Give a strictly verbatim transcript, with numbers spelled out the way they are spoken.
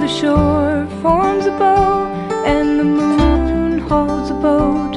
the shore forms a bow, and the moon holds a boat